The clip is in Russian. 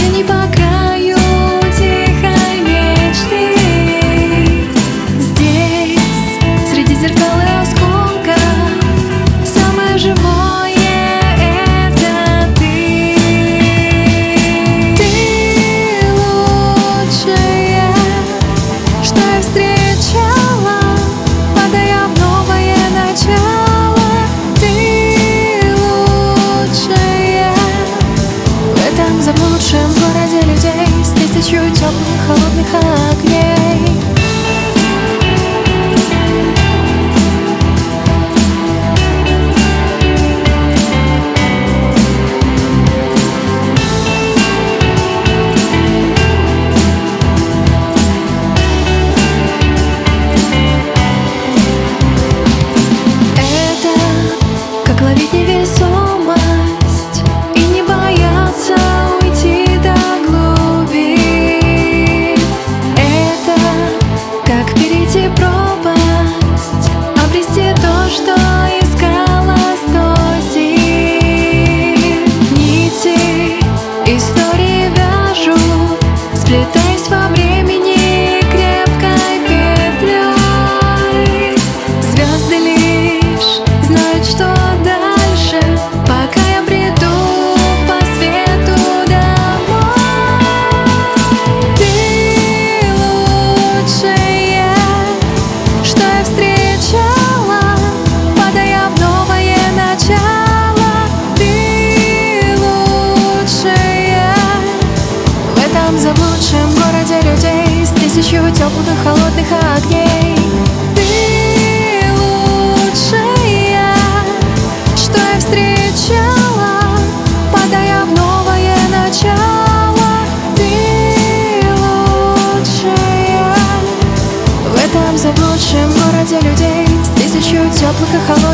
Тени по краю тихой мечты. Здесь, среди зеркал и осколков, самое живое — это ты. Ты лучшее, что я встречала, падая в новое начало. Ты лучшее в этом заблудшем городе людей с тысячью теплых холодных огней. Как ловить невесомость и не бояться уйти до глубин. Это как перейти пропасть, обрести то, что искала 100 зим. Нити истории вяжут, сплетаясь во времени крепкой петлей. Звезды лишь знают, что дальше, пока я бреду по свету домой. Ты лучшее, что я встречала, падая в новое начало. Ты лучшее в этом заблудшем городе людей с тысячью теплых холодных огней. Ты лучшее, что я встречала, падая в новое начало. Ты лучшее в этом заблудшем городе людей с тысячью теплых и холодных